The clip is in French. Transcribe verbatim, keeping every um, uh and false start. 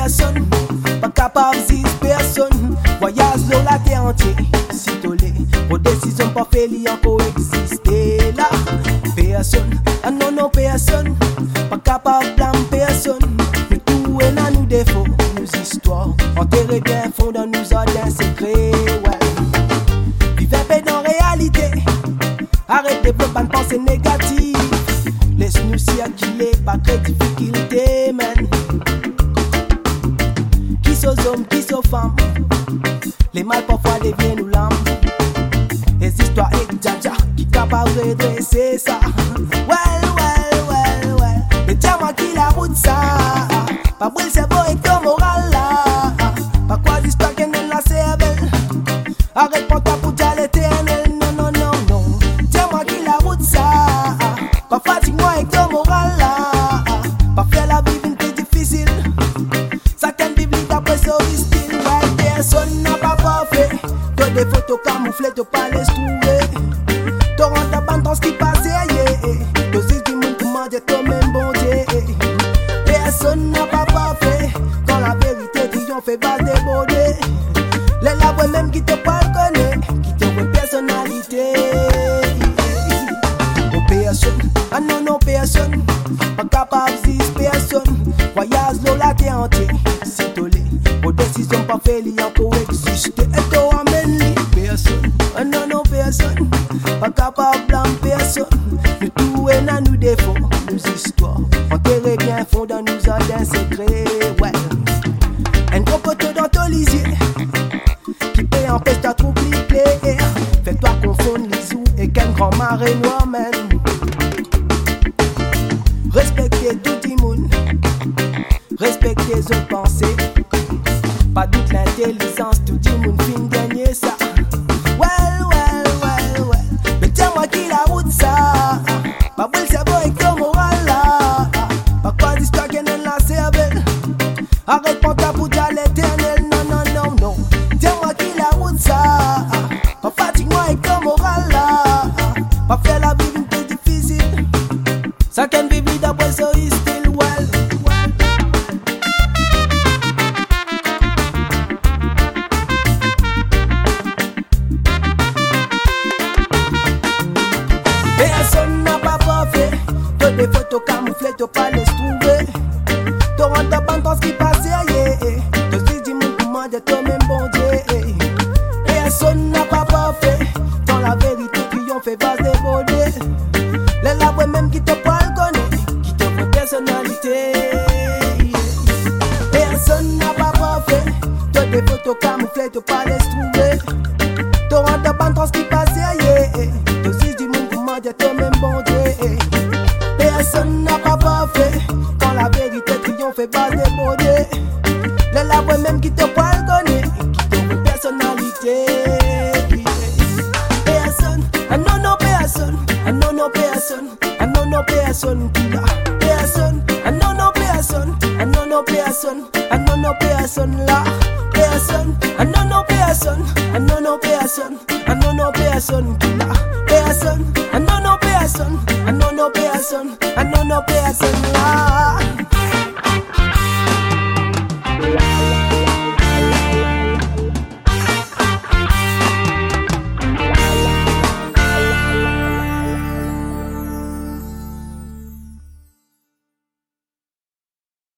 personne, pas capable de dire personne. Voyage dans la terre entière, si tolé, vos décisions pas fait li encore exister là. Personne, ah non non personne, pas capable de blâmer personne. Mais tout est dans nous défauts, nos histoires, enterrées bien fond dans nos ordres secrets, ouais. Vivez paix dans la réalité, arrête de développer une pensée négative. Laisse-nous circuler, pas de difficulté, man. Qui sont hommes, qui sont femmes, les mal parfois deviennent nous l'âme. Les histoires et dja qui capable de redresser ça. Well, well, well, well. Mais tiens-moi qui la route ça. Pas brûle le cerveau et ton moral là. Pas quoi d'histoire qui n'est la cervelle. Arrête pour toi pour dire l'éternel. Non, non, non, non. Tiens-moi qui la route ça. Pas fatigue-moi avec ton moral là. Pas faire la vie une plus difficile. Certaines bibliques d'après ce style. Ouais, personne n'a pas parfait. Toi des photos camouflées, t'as pas les trouver. T'as rendu ta bande dans ce qui passe, yeah. T'as dit du monde pour manger toi même bon Dieu. Personne n'a pas parfait. Quand la vérité triomphe et va déborder. Les labos même qui te parlent connaît, qui te voient personnalité. Oh personne, ah non non personne, pas capable de dire personne. Voyage dans la terre entière, c'est tolé. Vos décisions pas fait li encore exister. Et toi amène li personne, ah non non personne, pas capable de blâmer personne. Nous tout est dans nous défauts, nos histoires, enterrées bien fond dans nos ordres secrets, ouais. Un gros poteau dans ton lisier qui peut empêcher ta trouble clair. Fais-toi confondre les sous et qu'un grand marée noir, man. Respectez tout le monde, respectez les autres pensées. Pas doute l'intelligence, tout le monde fin gagner ça. Well, well, well, well. Mais tiens-moi qui la route ça. Pas brûle le cerveau avec ton moral là. Pas quoi d'histoire qui n'est la cervelle. Arrête pour ta pour dire l'éternel. Non, non, non, non. Tiens-moi qui la route ça. Pas fatigue-moi avec ton moral là. Pas faire la vie une peu difficile. Ça can be vide après ça is still well. Personne n'a pas parfait. T'as des photos camouflées, t'as pas les trouver. T'as rendu ta bande dans ce qui passe, yeah. T'as dit du monde pour manger toi même bon Dieu. Personne n'a pas parfait. Dans la vérité triomphe et va se déborder. Les labos même qui te parlent connaît, qui te voient personnalité. Personne n'a pas parfait. T'as des photos camouflées, t'as pas les trouver. T'as rendu ta bande dans ce qui passe, yeah. T'as dit du monde pour manger toi même bon Dieu. Personne n'a pas parfait. Quand la vérité triomphe et va se déborder. Les labos même qui te parlent connaît, qui te voient personnalité. Personne, ah non non personne, ah non non personne, ah non non personne qui là. Personne, ah non non personne, ah non non personne, ah non non personne là. Personne, ah non non personne, ah non non personne, ah non non personne qui là. Personne, ah non non personne, ah non non personne, ah non non personne là.